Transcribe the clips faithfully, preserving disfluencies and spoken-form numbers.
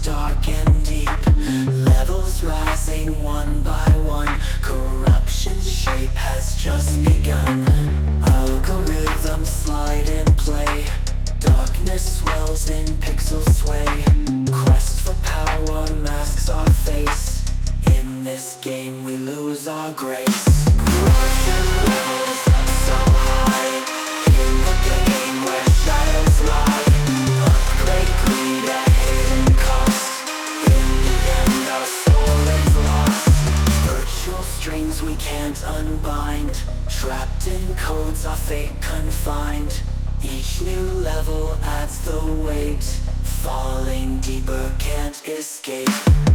dark and deep. Levels rising one by one. Corruption's shape has just begun. Algorithms slide and play. Darkness swells in pixel sway. Quest for power masks our face. In this game we lose our grace. Corruption levels up so high. In the game where shadows lie. Upgrade greed at hidden cost. In the end our soul is lost. Virtual strings we can't unbind. Trapped in codes our fate confined. Each new level adds the weight. Falling deeper can't escape.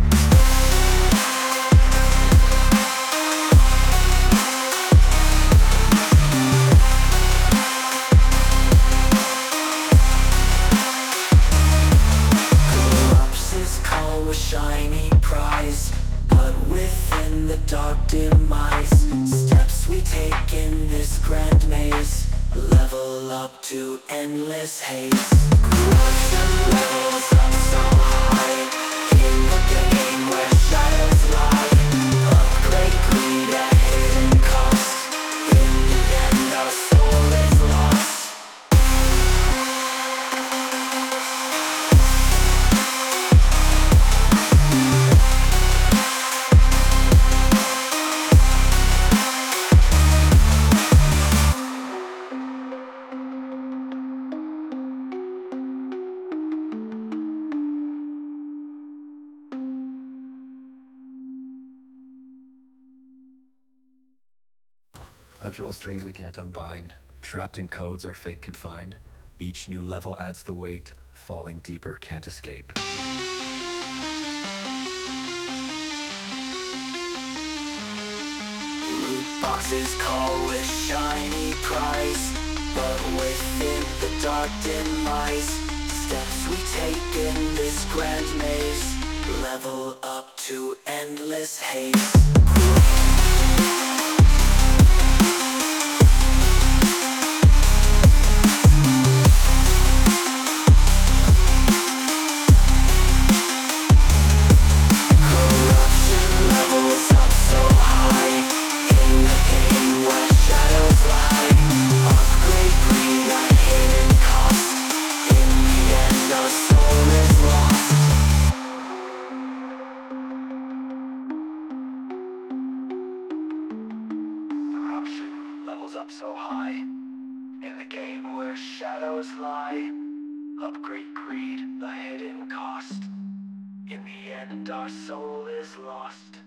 Corrupts call a shiny prize, but within the dark demise. Steps we take in this grand maze. Level up to endless haze. Corruption levels up so high. In the game where shadows lie. Upgrade greed at hidden cost. In the end our soul is lost. Virtual strings we can't unbind. Trapped in codes our fate confined. Each new level adds the weight. Falling deeper can't escape. Loot boxes call with shiny prize, but within the dark demise. Steps we take in this grand maze. Level up to endless haze. Levels up so high. In the game where shadows lie. Upgrade greed, the hidden cost. In the end our soul is lost.